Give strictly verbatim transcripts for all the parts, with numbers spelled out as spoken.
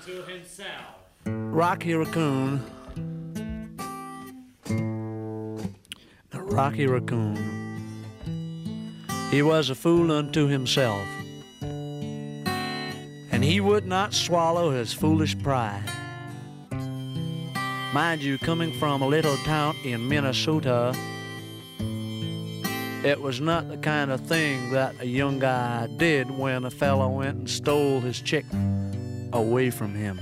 unto himself. Rocky Raccoon. Rocky Raccoon. He was a fool unto himself, and he would not swallow his foolish pride. Mind you, coming from a little town in Minnesota, it was not the kind of thing that a young guy did when a fellow went and stole his chick away from him.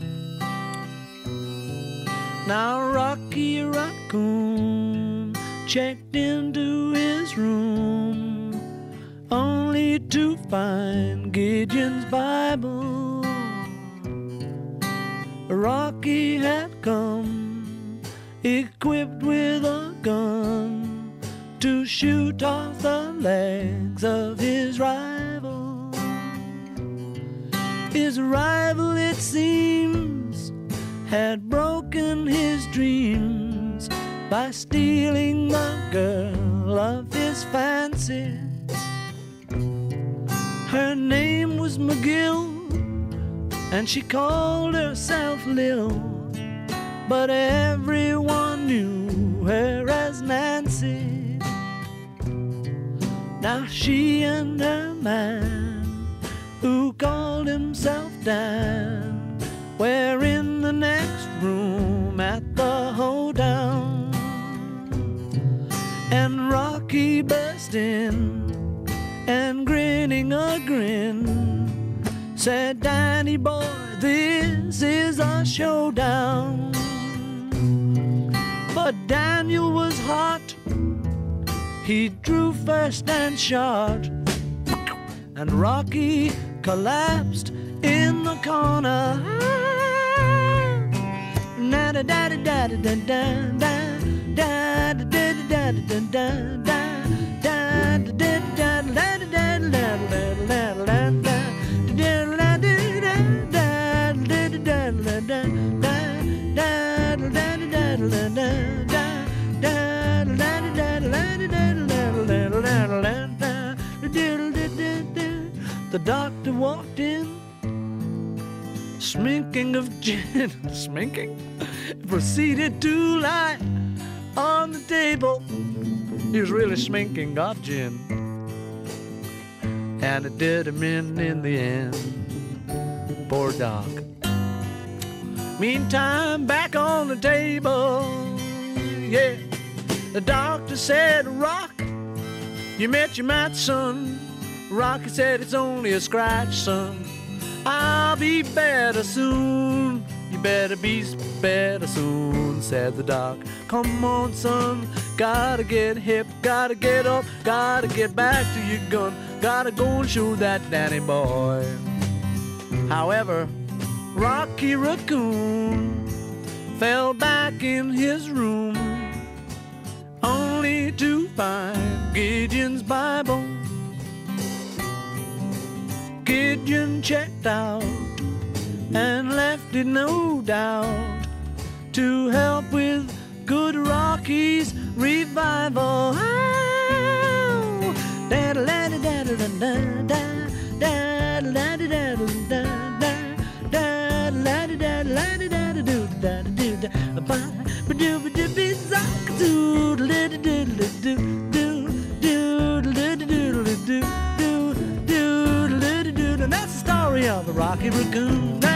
Now Rocky Raccoon checked into his room only to find Gideon's Bible. Rocky had come equipped with a gun to shoot off the legs of his rival. His rival, it seems, had broken his dreams by stealing the girl of his fancy. Her name was McGill, and she called herself Lil, but everyone knew her as Nancy. Now she and her man, who called himself Dan, were in the next room at the hoedown. And Rocky burst in, and grinning a grin, said, "Danny boy, this is a showdown." But Daniel was hot. He drew first and shot, and Rocky collapsed in the corner. Da da da da da da da da da da da da da. The doctor walked in, sminking of gin, sminking, proceeded to lie on the table. He was really sminking of gin, and it did him in in the end. Poor doc. Meantime, back on the table, yeah, the doctor said, "Rock, you met your match, son." Rocky said, "It's only a scratch, son. I'll be better soon. You better be better soon," said the doc. "Come on, son, gotta get hip, gotta get up, gotta get back to your gun, gotta go and shoot that Danny boy." However, Rocky Raccoon fell back in his room only to find Gideon's Bible. Gideon checked out and left it, no doubt, to help with good Rocky's revival. And that's the story of the Rocky Raccoon.